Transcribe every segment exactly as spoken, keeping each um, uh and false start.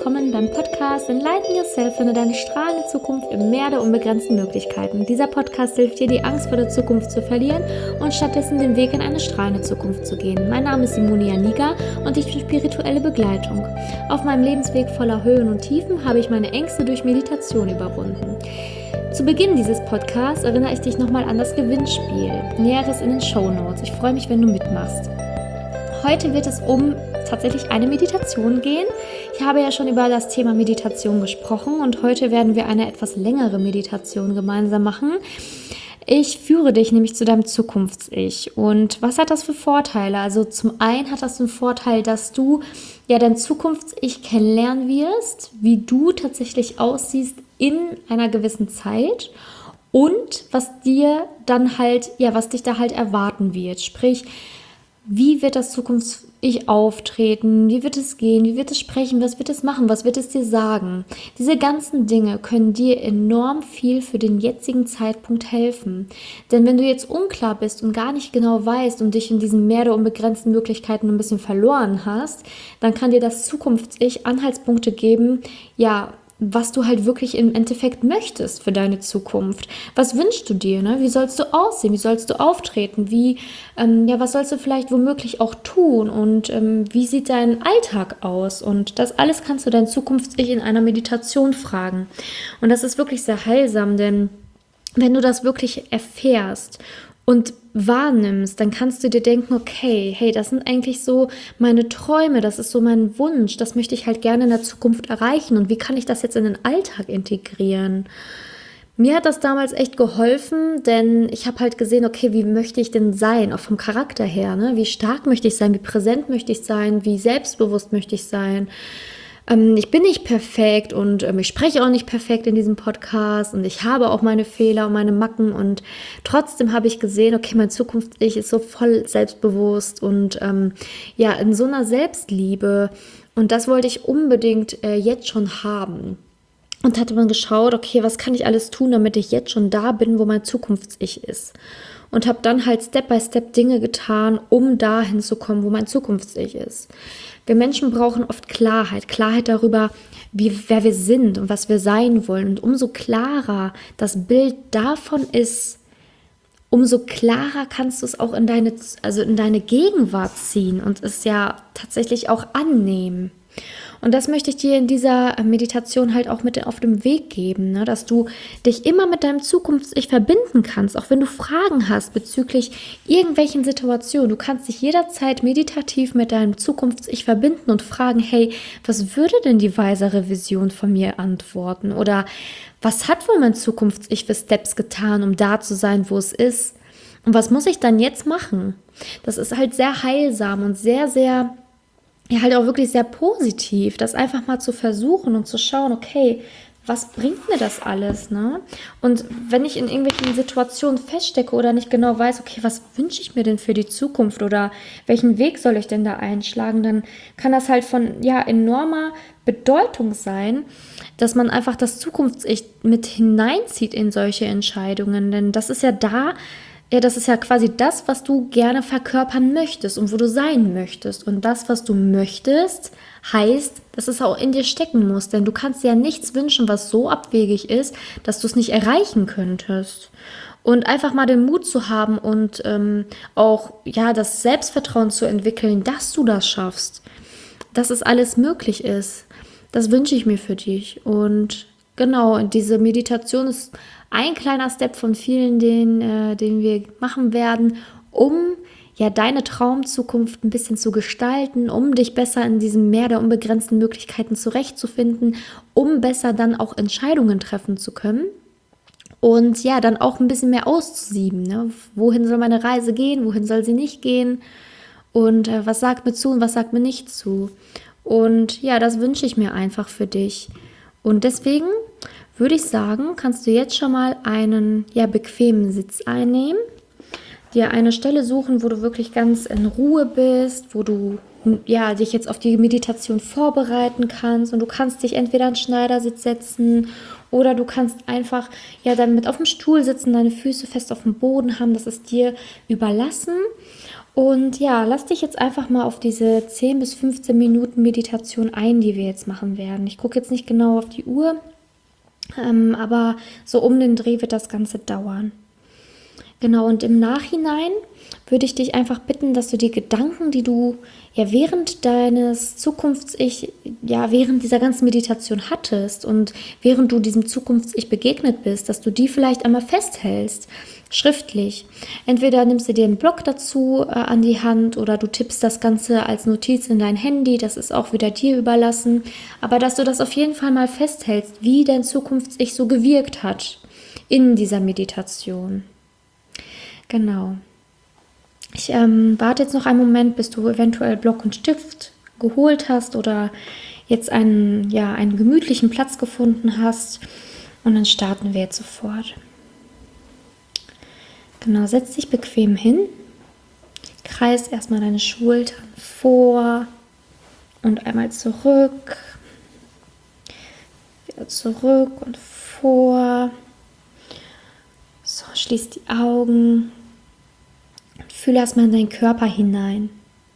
willkommen beim Podcast Enlighten Yourself, finde deine strahlende Zukunft im Meer der unbegrenzten Möglichkeiten. Dieser Podcast hilft dir, die Angst vor der Zukunft zu verlieren und stattdessen den Weg in eine strahlende Zukunft zu gehen. Mein Name ist Simone Janiga und ich bin spirituelle Begleitung. Auf meinem Lebensweg voller Höhen und Tiefen habe ich meine Ängste durch Meditation überwunden. Zu Beginn dieses Podcasts erinnere ich dich nochmal an das Gewinnspiel. Näheres in den Shownotes. Ich freue mich, wenn du mitmachst. Heute wird es um tatsächlich eine Meditation gehen. Ich habe ja schon über das Thema Meditation gesprochen und heute werden wir eine etwas längere Meditation gemeinsam machen. Ich führe dich nämlich zu deinem Zukunfts-Ich. Und was hat das für Vorteile? Also zum einen hat das den Vorteil, dass du ja dein Zukunfts-Ich kennenlernen wirst, wie du tatsächlich aussiehst in einer gewissen Zeit und was dir dann halt, ja, was dich da halt erwarten wird. Sprich, wie wird das Zukunfts-Ich auftreten? Wie wird es gehen? Wie wird es sprechen? Was wird es machen? Was wird es dir sagen? Diese ganzen Dinge können dir enorm viel für den jetzigen Zeitpunkt helfen. Denn wenn du jetzt unklar bist und gar nicht genau weißt und dich in diesem Meer der unbegrenzten Möglichkeiten ein bisschen verloren hast, dann kann dir das Zukunfts-Ich Anhaltspunkte geben, ja, was du halt wirklich im Endeffekt möchtest für deine Zukunft. Was wünschst du dir? Ne? Wie sollst du aussehen? Wie sollst du auftreten? Wie, ähm, ja, was sollst du vielleicht womöglich auch tun? Und ähm, wie sieht dein Alltag aus? Und das alles kannst du dein Zukunfts-Ich in einer Meditation fragen. Und das ist wirklich sehr heilsam, denn wenn du das wirklich erfährst und wahrnimmst, dann kannst du dir denken, okay, hey, das sind eigentlich so meine Träume, das ist so mein Wunsch, das möchte ich halt gerne in der Zukunft erreichen und wie kann ich das jetzt in den Alltag integrieren? Mir hat das damals echt geholfen, denn ich habe halt gesehen, okay, wie möchte ich denn sein, auch vom Charakter her, ne? Wie stark möchte ich sein, wie präsent möchte ich sein, wie selbstbewusst möchte ich sein. Ich bin nicht perfekt und ähm, ich spreche auch nicht perfekt in diesem Podcast und ich habe auch meine Fehler und meine Macken und trotzdem habe ich gesehen, okay, mein Zukunfts-Ich ist so voll selbstbewusst und ähm, ja, in so einer Selbstliebe und das wollte ich unbedingt äh, jetzt schon haben. Und hatte man geschaut, okay, was kann ich alles tun, damit ich jetzt schon da bin, wo mein Zukunfts-Ich ist. Und habe dann halt Step by Step Dinge getan, um dahin zu kommen, wo mein Zukunfts-Ich ist. Wir Menschen brauchen oft Klarheit, Klarheit darüber, wie, wer wir sind und was wir sein wollen. Und umso klarer das Bild davon ist, umso klarer kannst du es auch in deine, also in deine Gegenwart ziehen und es ja tatsächlich auch annehmen. Und das möchte ich dir in dieser Meditation halt auch mit auf dem Weg geben, ne? Dass du dich immer mit deinem Zukunfts-Ich verbinden kannst, auch wenn du Fragen hast bezüglich irgendwelchen Situationen. Du kannst dich jederzeit meditativ mit deinem Zukunfts-Ich verbinden und fragen, hey, was würde denn die weisere Vision von mir antworten? Oder was hat wohl mein Zukunfts-Ich für Steps getan, um da zu sein, wo es ist? Und was muss ich dann jetzt machen? Das ist halt sehr heilsam und sehr, sehr ja, halt auch wirklich sehr positiv, das einfach mal zu versuchen und zu schauen, okay, was bringt mir das alles, ne? Und wenn ich in irgendwelchen Situationen feststecke oder nicht genau weiß, okay, was wünsche ich mir denn für die Zukunft oder welchen Weg soll ich denn da einschlagen, dann kann das halt von, ja, enormer Bedeutung sein, dass man einfach das Zukunfts-Ich mit hineinzieht in solche Entscheidungen, denn das ist ja da, ja, das ist ja quasi das, was du gerne verkörpern möchtest und wo du sein möchtest. Und das, was du möchtest, heißt, dass es auch in dir stecken muss. Denn du kannst dir ja nichts wünschen, was so abwegig ist, dass du es nicht erreichen könntest. Und einfach mal den Mut zu haben und ähm, auch ja, das Selbstvertrauen zu entwickeln, dass du das schaffst. Dass es alles möglich ist. Das wünsche ich mir für dich. Und genau, diese Meditation ist ein kleiner Step von vielen, den, äh, den wir machen werden, um ja deine Traumzukunft ein bisschen zu gestalten, um dich besser in diesem Meer der unbegrenzten Möglichkeiten zurechtzufinden, um besser dann auch Entscheidungen treffen zu können und ja, dann auch ein bisschen mehr auszusieben. Ne? Wohin soll meine Reise gehen, wohin soll sie nicht gehen und äh, was sagt mir zu und was sagt mir nicht zu. Und ja, das wünsche ich mir einfach für dich. Und deswegen würde ich sagen, kannst du jetzt schon mal einen ja, bequemen Sitz einnehmen, dir eine Stelle suchen, wo du wirklich ganz in Ruhe bist, wo du ja, dich jetzt auf die Meditation vorbereiten kannst und du kannst dich entweder in Schneidersitz setzen oder du kannst einfach ja dann mit auf dem Stuhl sitzen, deine Füße fest auf dem Boden haben, das ist dir überlassen. Und ja, lass dich jetzt einfach mal auf diese zehn bis fünfzehn Minuten Meditation ein, die wir jetzt machen werden. Ich gucke jetzt nicht genau auf die Uhr, ähm, aber so um den Dreh wird das Ganze dauern. Genau, und im Nachhinein würde ich dich einfach bitten, dass du die Gedanken, die du ja während deines Zukunfts-Ich, ja während dieser ganzen Meditation hattest und während du diesem Zukunfts-Ich begegnet bist, dass du die vielleicht einmal festhältst, schriftlich. Entweder nimmst du dir einen Block dazu äh, an die Hand oder du tippst das Ganze als Notiz in dein Handy, das ist auch wieder dir überlassen, aber dass du das auf jeden Fall mal festhältst, wie dein Zukunfts-Ich so gewirkt hat in dieser Meditation. Genau. Ich ähm, warte jetzt noch einen Moment, bis du eventuell Block und Stift geholt hast oder jetzt einen, ja, einen gemütlichen Platz gefunden hast. Und dann starten wir jetzt sofort. Genau, setz dich bequem hin. Kreis erstmal deine Schultern vor und einmal zurück. Wieder zurück und vor. So, schließ die Augen. Und fühle erstmal in deinen Körper hinein.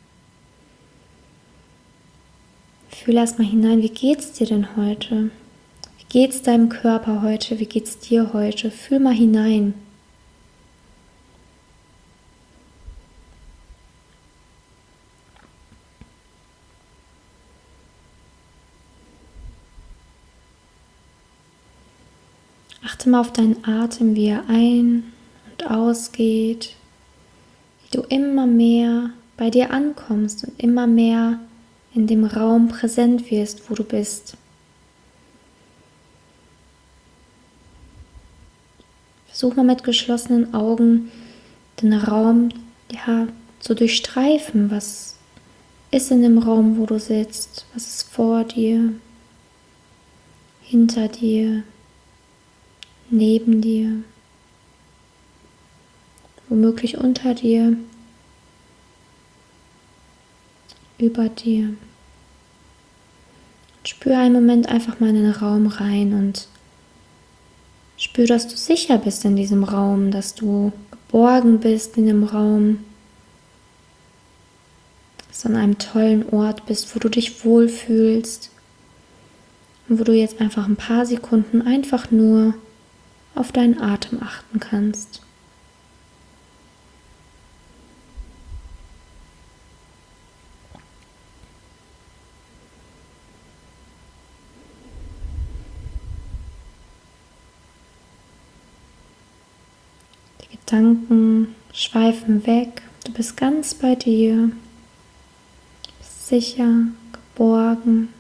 Fühle erstmal hinein, wie geht's dir denn heute? Wie geht's deinem Körper heute? Wie geht's dir heute? Fühl mal hinein. Achte mal auf deinen Atem, wie er ein- und ausgeht, wie du immer mehr bei dir ankommst und immer mehr in dem Raum präsent wirst, wo du bist. Versuch mal mit geschlossenen Augen den Raum ja, zu durchstreifen. Was ist in dem Raum, wo du sitzt? Was ist vor dir, hinter dir, neben dir, womöglich unter dir, über dir. Spür einen Moment einfach mal in den Raum rein und spür, dass du sicher bist in diesem Raum, dass du geborgen bist in dem Raum, dass du an einem tollen Ort bist, wo du dich wohlfühlst und wo du jetzt einfach ein paar Sekunden einfach nur auf deinen Atem achten kannst. Die Gedanken schweifen weg, du bist ganz bei dir, bist sicher, geborgen.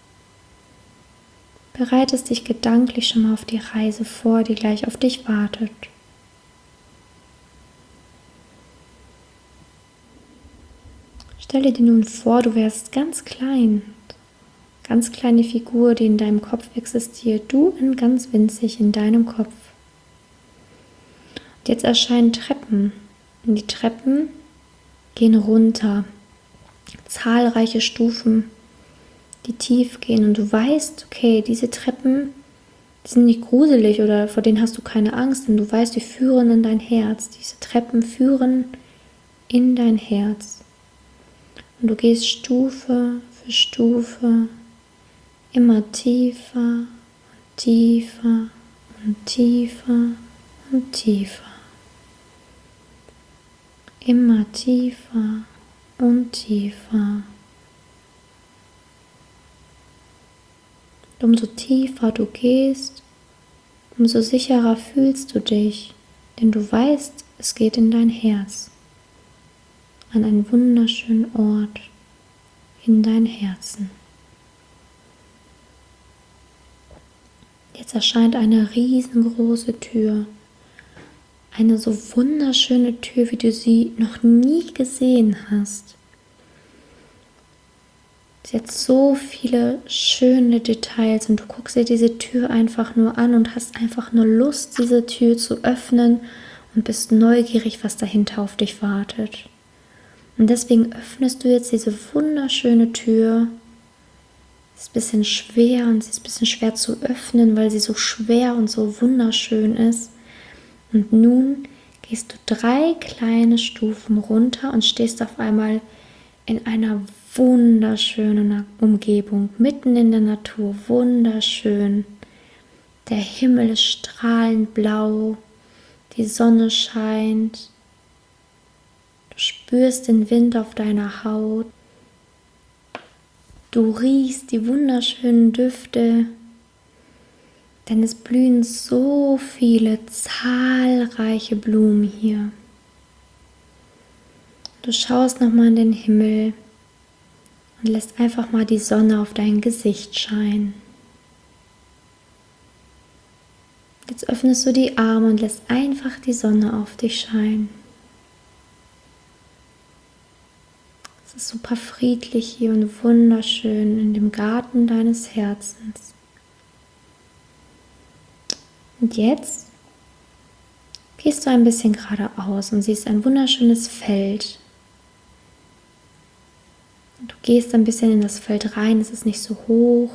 Bereitest dich gedanklich schon mal auf die Reise vor, die gleich auf dich wartet. Stelle dir nun vor, du wärst ganz klein, ganz kleine Figur, die in deinem Kopf existiert, du in ganz winzig in deinem Kopf. Und jetzt erscheinen Treppen und die Treppen gehen runter, zahlreiche Stufen, die tief gehen und du weißt, okay, diese Treppen, die sind nicht gruselig oder vor denen hast du keine Angst, denn du weißt, die führen in dein Herz. Diese Treppen führen in dein Herz. Und du gehst Stufe für Stufe immer tiefer und tiefer und tiefer und tiefer. Immer tiefer und tiefer. Umso tiefer du gehst, umso sicherer fühlst du dich, denn du weißt, es geht in dein Herz, an einen wunderschönen Ort, in dein Herzen. Jetzt erscheint eine riesengroße Tür, eine so wunderschöne Tür, wie du sie noch nie gesehen hast. Sie hat so viele schöne Details und du guckst dir diese Tür einfach nur an und hast einfach nur Lust, diese Tür zu öffnen und bist neugierig, was dahinter auf dich wartet. Und deswegen öffnest du jetzt diese wunderschöne Tür. Sie ist ein bisschen schwer und sie ist ein bisschen schwer zu öffnen, weil sie so schwer und so wunderschön ist. Und nun gehst du drei kleine Stufen runter und stehst auf einmal in einer wunderschönen Umgebung, mitten in der Natur, wunderschön. Der Himmel ist strahlend blau, die Sonne scheint, du spürst den Wind auf deiner Haut, du riechst die wunderschönen Düfte, denn es blühen so viele zahlreiche Blumen hier. Du schaust nochmal in den Himmel und lässt einfach mal die Sonne auf dein Gesicht scheinen. Jetzt öffnest du die Arme und lässt einfach die Sonne auf dich scheinen. Es ist super friedlich hier und wunderschön in dem Garten deines Herzens. Und jetzt gehst du ein bisschen geradeaus und siehst ein wunderschönes Feld. Du gehst ein bisschen in das Feld rein, es ist nicht so hoch.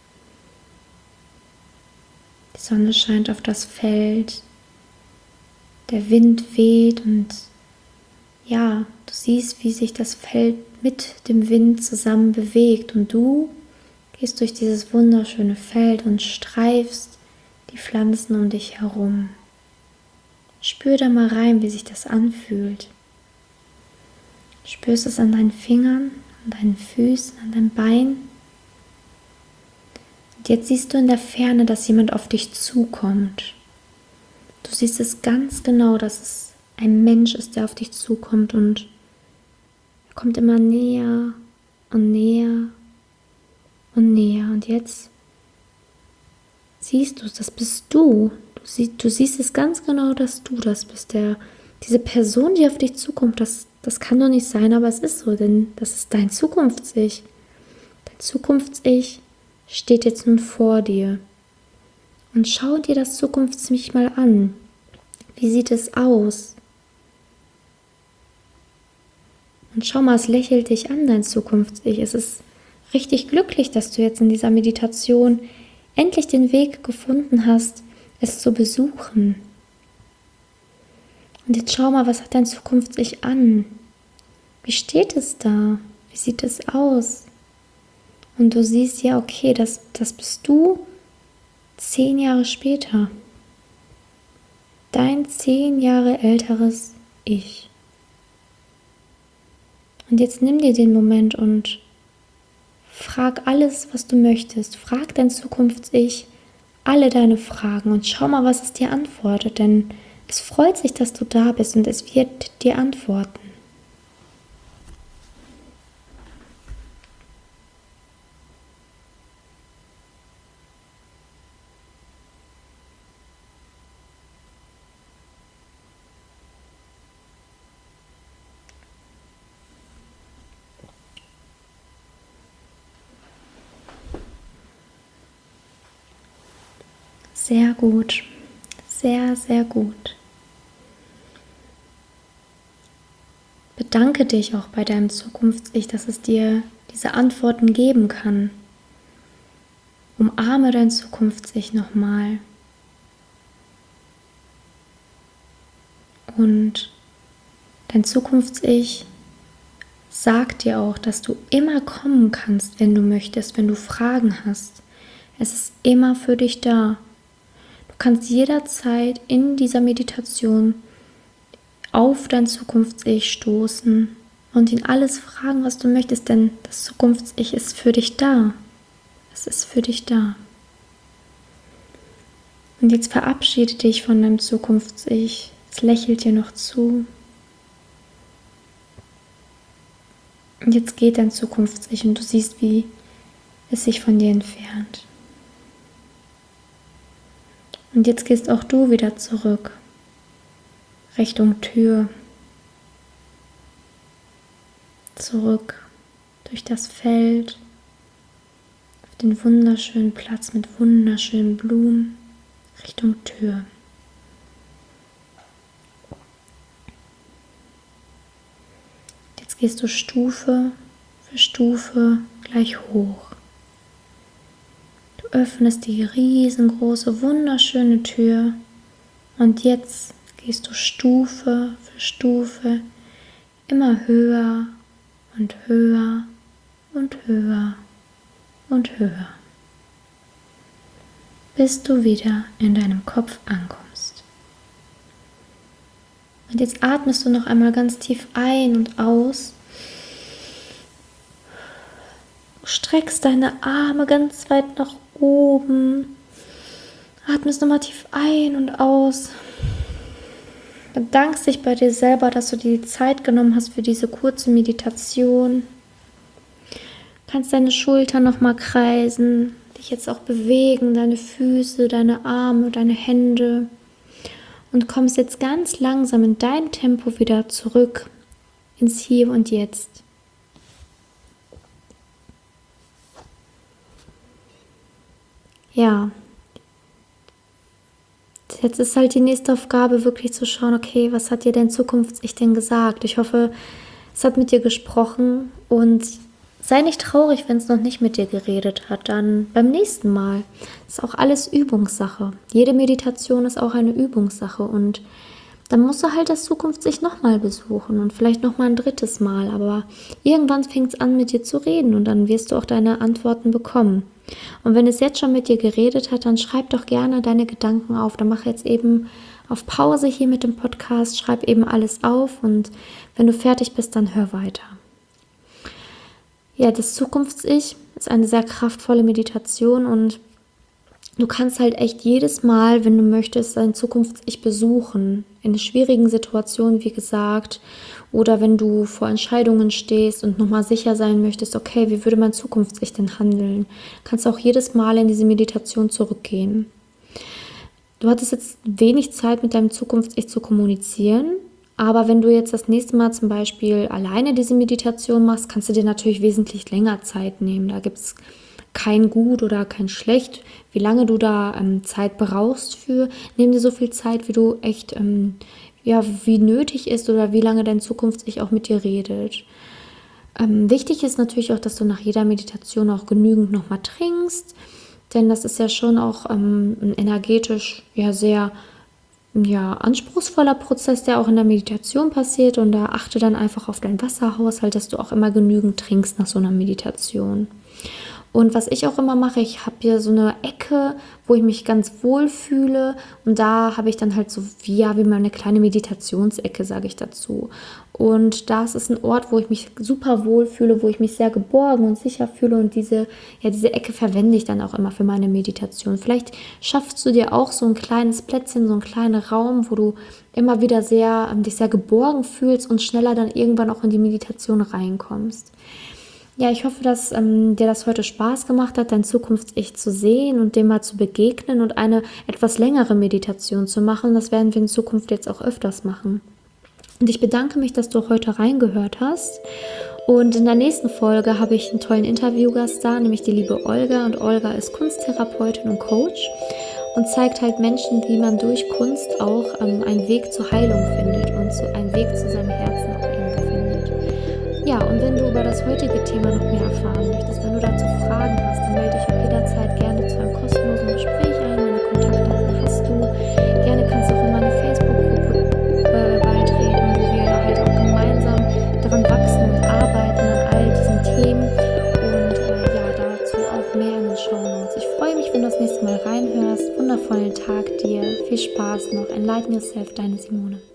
Die Sonne scheint auf das Feld, der Wind weht und ja, du siehst, wie sich das Feld mit dem Wind zusammen bewegt und du gehst durch dieses wunderschöne Feld und streifst die Pflanzen um dich herum. Spür da mal rein, wie sich das anfühlt. Spürst es an deinen Fingern, an deinen Füßen, an deinem Bein. Und jetzt siehst du in der Ferne, dass jemand auf dich zukommt. Du siehst es ganz genau, dass es ein Mensch ist, der auf dich zukommt und er kommt immer näher und näher und näher. Und jetzt siehst du es, das bist du. Du, sie, du siehst es ganz genau, dass du das bist. Der, diese Person, die auf dich zukommt, das, das kann doch nicht sein, aber es ist so, denn das ist dein Zukunfts-Ich. Dein Zukunfts-Ich steht jetzt nun vor dir. Und schau dir das Zukunfts-Ich mal an. Wie sieht es aus? Und schau mal, es lächelt dich an, dein Zukunfts-Ich. Es ist richtig glücklich, dass du jetzt in dieser Meditation endlich den Weg gefunden hast, es zu besuchen. Und jetzt schau mal, was hat dein Zukunfts-Ich an? Wie steht es da? Wie sieht es aus? Und du siehst ja, okay, das, das bist du zehn Jahre später. Dein zehn Jahre älteres Ich. Und jetzt nimm dir den Moment und frag alles, was du möchtest. Frag dein Zukunfts-Ich alle deine Fragen und schau mal, was es dir antwortet, denn es freut sich, dass du da bist und es wird dir antworten. Sehr gut, sehr, sehr gut. Bedanke dich auch bei deinem Zukunfts-Ich, dass es dir diese Antworten geben kann. Umarme dein Zukunfts-Ich nochmal. Und dein Zukunfts-Ich sagt dir auch, dass du immer kommen kannst, wenn du möchtest, wenn du Fragen hast. Es ist immer für dich da. Du kannst jederzeit in dieser Meditation auf dein Zukunfts-Ich stoßen und ihn alles fragen, was du möchtest, denn das Zukunfts-Ich ist für dich da. Es ist für dich da. Und jetzt verabschiede dich von deinem Zukunfts-Ich. Es lächelt dir noch zu. Und jetzt geht dein Zukunfts-Ich und du siehst, wie es sich von dir entfernt. Und jetzt gehst auch du wieder zurück, Richtung Tür, zurück durch das Feld, auf den wunderschönen Platz mit wunderschönen Blumen, Richtung Tür. Jetzt gehst du Stufe für Stufe gleich hoch. Du öffnest die riesengroße, wunderschöne Tür und jetzt gehst du Stufe für Stufe immer höher und höher und höher und höher, bis du wieder in deinem Kopf ankommst. Und jetzt atmest du noch einmal ganz tief ein und aus. Streckst deine Arme ganz weit nach oben. Atmest nochmal tief ein und aus. Bedankst dich bei dir selber, dass du dir die Zeit genommen hast für diese kurze Meditation. Kannst deine Schultern nochmal kreisen, dich jetzt auch bewegen, deine Füße, deine Arme, deine Hände. Und kommst jetzt ganz langsam in dein Tempo wieder zurück ins Hier und Jetzt. Ja, jetzt ist halt die nächste Aufgabe, wirklich zu schauen, okay, was hat dir dein Zukunfts-Ich denn gesagt? Ich hoffe, es hat mit dir gesprochen und sei nicht traurig, wenn es noch nicht mit dir geredet hat, dann beim nächsten Mal. Das ist auch alles Übungssache. Jede Meditation ist auch eine Übungssache und dann musst du halt das Zukunfts-Ich nochmal besuchen und vielleicht nochmal ein drittes Mal, aber irgendwann fängt es an, mit dir zu reden und dann wirst du auch deine Antworten bekommen. Und wenn es jetzt schon mit dir geredet hat, dann schreib doch gerne deine Gedanken auf. Dann mach jetzt eben auf Pause hier mit dem Podcast, schreib eben alles auf und wenn du fertig bist, dann hör weiter. Ja, das Zukunfts-Ich ist eine sehr kraftvolle Meditation und du kannst halt echt jedes Mal, wenn du möchtest, dein Zukunfts-Ich besuchen. In schwierigen Situationen, wie gesagt, oder wenn du vor Entscheidungen stehst und nochmal sicher sein möchtest, okay, wie würde mein Zukunfts-Ich denn handeln? Kannst auch jedes Mal in diese Meditation zurückgehen. Du hattest jetzt wenig Zeit, mit deinem Zukunfts-Ich zu kommunizieren, aber wenn du jetzt das nächste Mal zum Beispiel alleine diese Meditation machst, kannst du dir natürlich wesentlich länger Zeit nehmen. Da gibt es kein Gut oder kein Schlecht, wie lange du da ähm, Zeit brauchst für. Nimm dir so viel Zeit, wie du echt, ähm, ja, wie nötig ist oder wie lange dein Zukunfts-Ich auch mit dir redet. Ähm, wichtig ist natürlich auch, dass du nach jeder Meditation auch genügend nochmal trinkst, denn das ist ja schon auch ähm, ein energetisch ja sehr ja, anspruchsvoller Prozess, der auch in der Meditation passiert und da achte dann einfach auf deinen Wasserhaushalt, dass du auch immer genügend trinkst nach so einer Meditation. Und was ich auch immer mache, ich habe hier so eine Ecke, wo ich mich ganz wohl fühle und da habe ich dann halt so wie, ja, wie meine kleine Meditationsecke, sage ich dazu. Und das ist ein Ort, wo ich mich super wohl fühle, wo ich mich sehr geborgen und sicher fühle und diese, ja, diese Ecke verwende ich dann auch immer für meine Meditation. Vielleicht schaffst du dir auch so ein kleines Plätzchen, so einen kleinen Raum, wo du immer wieder sehr, dich sehr geborgen fühlst und schneller dann irgendwann auch in die Meditation reinkommst. Ja, ich hoffe, dass ähm, dir das heute Spaß gemacht hat, dein Zukunfts-Ich zu sehen und dem mal zu begegnen und eine etwas längere Meditation zu machen. Das werden wir in Zukunft jetzt auch öfters machen. Und ich bedanke mich, dass du heute reingehört hast. Und in der nächsten Folge habe ich einen tollen Interviewgast da, nämlich die liebe Olga. Und Olga ist Kunsttherapeutin und Coach und zeigt halt Menschen, wie man durch Kunst auch ähm, einen Weg zur Heilung findet und so einen Weg zu seinem Herzen auch irgendwo findet. Ja, und wenn du über das heutige Thema noch mehr erfahren möchtest, wenn du dazu Fragen hast, dann melde dich auch jederzeit gerne zu einem kostenlosen Gespräch ein. Meine Kontaktdaten hast du. Gerne kannst du auch in meine Facebook-Gruppe äh, beitreten, wo wir halt auch gemeinsam daran wachsen und arbeiten an all diesen Themen. Und äh, ja, dazu auch mehr in den Shownotes. Ich freue mich, wenn du das nächste Mal reinhörst. Wundervollen Tag dir. Viel Spaß noch. Enlighten yourself, deine Simone.